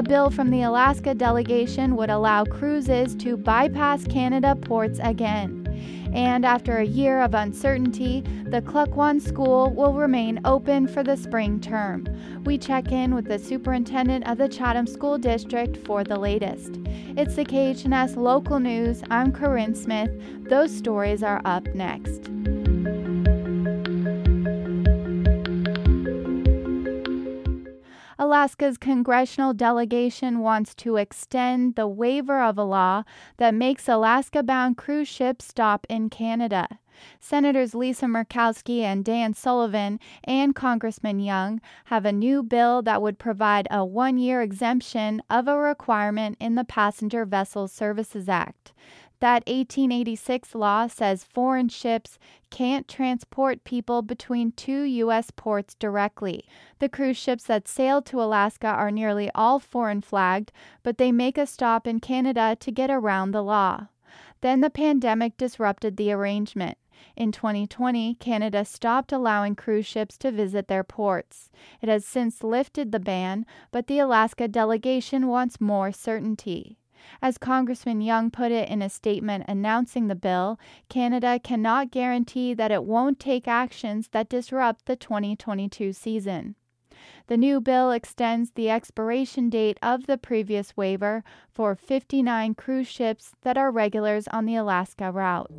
bill from the Alaska delegation would allow cruises to bypass Canada ports again. And after a year of uncertainty, the Klukwan School will remain open for the spring term. We check in with the superintendent of the Chatham School District for the latest. It's the KHNS Local News. I'm Corinne Smith. Those stories are up next. Alaska's congressional delegation wants to extend the waiver of a law that makes Alaska-bound cruise ships stop in Canada. Senators Lisa Murkowski and Dan Sullivan and Congressman Young have a new bill that would provide a one-year exemption of a requirement in the Passenger Vessel Services Act. That 1886 law says foreign ships can't transport people between two U.S. ports directly. The cruise ships that sail to Alaska are nearly all foreign flagged, but they make a stop in Canada to get around the law. Then the pandemic disrupted the arrangement. In 2020, Canada stopped allowing cruise ships to visit their ports. It has since lifted the ban, but the Alaska delegation wants more certainty. As Congressman Young put it in a statement announcing the bill, Canada cannot guarantee that it won't take actions that disrupt the 2022 season. The new bill extends the expiration date of the previous waiver for 59 cruise ships that are regulars on the Alaska route.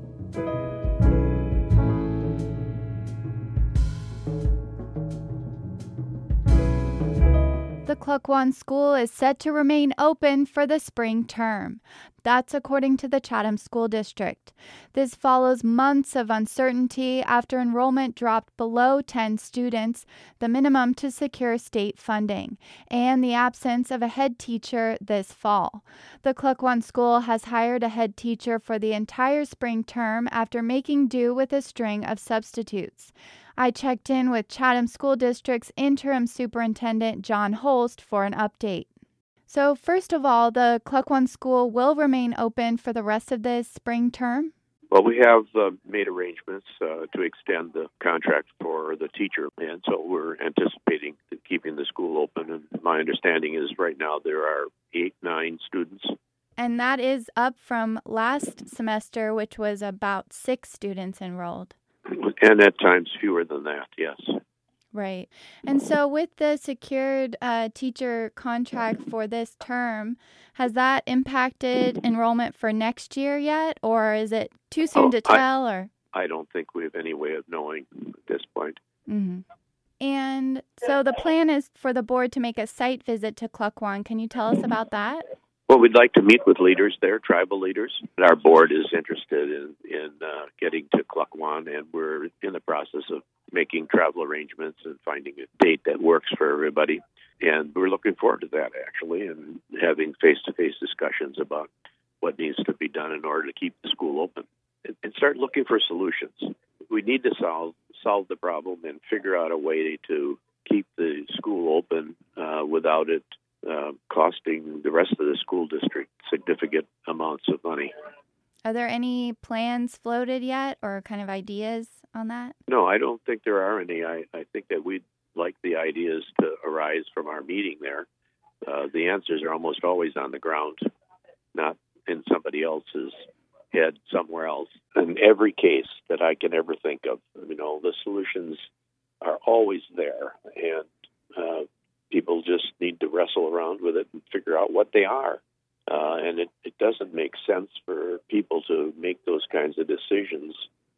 The Klukwan School is set to remain open for the spring term. That's according to the Chatham School District. This follows months of uncertainty after enrollment dropped below 10 students, the minimum to secure state funding, and the absence of a head teacher this fall. The Klukwan School has hired a head teacher for the entire spring term after making do with a string of substitutes. I checked in with Chatham School District's interim superintendent, John Holst, for an update. So first of all, the Klukwan School will remain open for the rest of this spring term? Well, we have made arrangements to extend the contract for the teacher, and so we're anticipating keeping the school open. And my understanding is right now there are 8-9 students. And that is up from last semester, which was about 6 students enrolled. And at times fewer than that, yes. Right. And so with the secured teacher contract for this term, has that impacted enrollment for next year yet? Or is it too soon to tell? I don't think we have any way of knowing at this point. Mm-hmm. And so the plan is for the board to make a site visit to Klukwan. Can you tell us about that? Well, we'd like to meet with leaders there, tribal leaders. Our board is interested in getting to Klukwan, and we're in the process of making travel arrangements and finding a date that works for everybody. And we're looking forward to that, actually, and having face-to-face discussions about what needs to be done in order to keep the school open and start looking for solutions. We need to solve the problem and figure out a way to keep the school open without it costing the rest of the school district significant amounts of money. Are there any plans floated yet or kind of ideas on that? No, I don't think there are any. I think that we'd like the ideas to arise from our meeting there. The answers are almost always on the ground, not in somebody else's head somewhere else. In every case that I can ever think of, the solutions are always there, and people just need to wrestle around with it and figure out what they are. And it doesn't make sense for people to make those kinds of decisions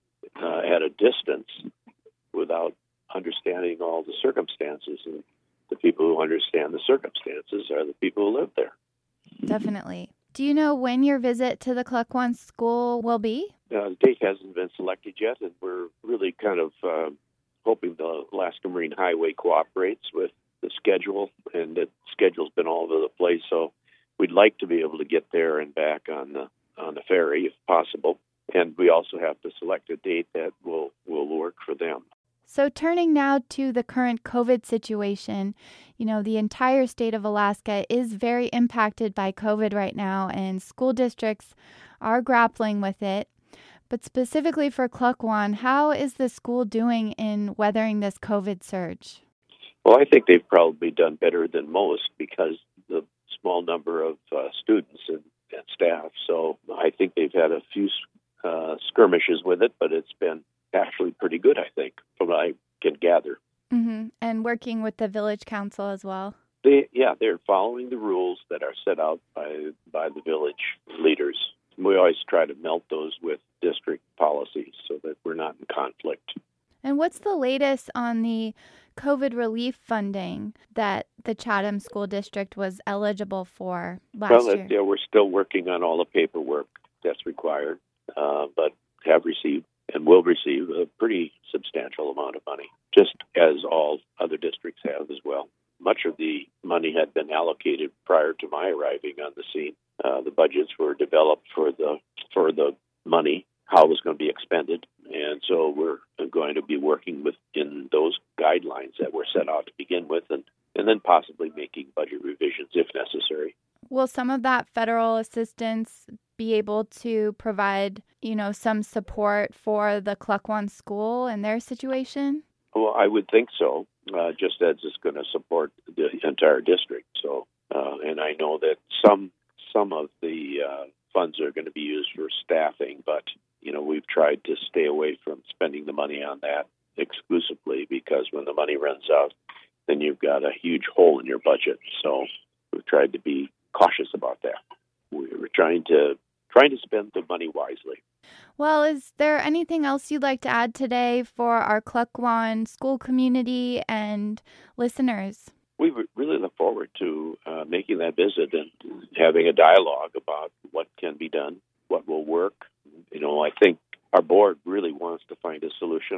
at a distance without understanding all the circumstances. And the people who understand the circumstances are the people who live there. Definitely. Do you know when your visit to the Klukwan School will be? The date hasn't been selected yet, and we're really kind of hoping the Alaska Marine Highway cooperates with the schedule, and the schedule's been all over the place, so we'd like to be able to get there and back on the ferry if possible. And we also have to select a date that will work for them. So turning now to the current COVID situation, the entire state of Alaska is very impacted by COVID right now, and school districts are grappling with it. But specifically for Klukwan, how is the school doing in weathering this COVID surge? Well, I think they've probably done better than most because the small number of students and staff. So I think they've had a few skirmishes with it, but it's been actually pretty good, I think, from what I can gather. Mm-hmm. And working with the village council as well. They're following the rules that are set out by the village leaders. We always try to melt those with district policies so that we're not in conflict. And what's the latest on the COVID relief funding that the Chatham School District was eligible for last year? Yeah, we're still working on all the paperwork that's required, but have received and will receive a pretty substantial amount of money, just as all other districts have as well. Much of the money had been allocated prior to my arriving on the scene. The budgets were developed for the money, how it was going to be expended, and so we're going to be working within those guidelines that were set out to begin with, and then possibly making budget revisions if necessary. Will some of that federal assistance be able to provide, some support for the Klukwan school and their situation? Well, I would think so, just as it's going to support the entire district. So, and I know that some of the funds are going to be used for staffing, but we've tried to stay away from spending the money on that exclusively, because when the money runs out, then you've got a huge hole in your budget. So we've tried to be cautious about that. We're trying to spend the money wisely. Well, is there anything else you'd like to add today for our Klukwan school community and listeners? We really look forward to making that visit and having a dialogue about what can be done, what will work. I think our board really wants to find a solution.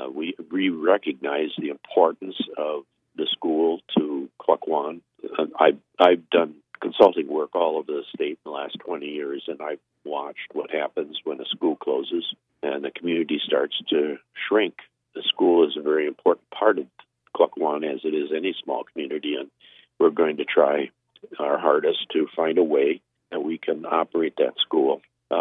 We recognize the importance of the school to Klukwan. I've done consulting work all over the state in the last 20 years, and I've watched what happens when a school closes and the community starts to shrink. The school is a very important part of Klukwan, as it is any small community, and we're going to try our hardest to find a way that we can operate that school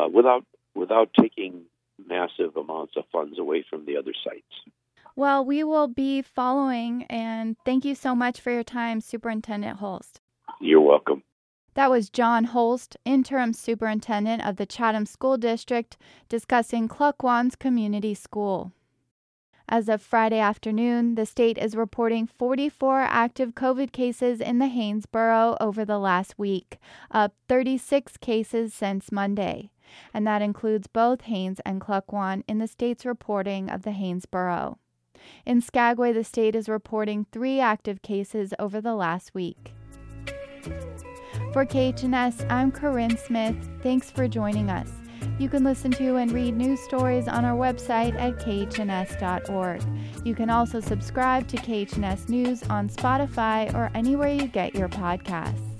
without taking massive amounts of funds away from the other sites. Well, we will be following, and thank you so much for your time, Superintendent Holst. You're welcome. That was John Holst, Interim Superintendent of the Chatham School District, discussing Klukwan's community school. As of Friday afternoon, the state is reporting 44 active COVID cases in the Haines Borough over the last week, up 36 cases since Monday. And that includes both Haines and Klukwan in the state's reporting of the Haines Borough. In Skagway, the state is reporting 3 active cases over the last week. For KHNS, I'm Corinne Smith. Thanks for joining us. You can listen to and read news stories on our website at khns.org. You can also subscribe to KHNS News on Spotify or anywhere you get your podcasts.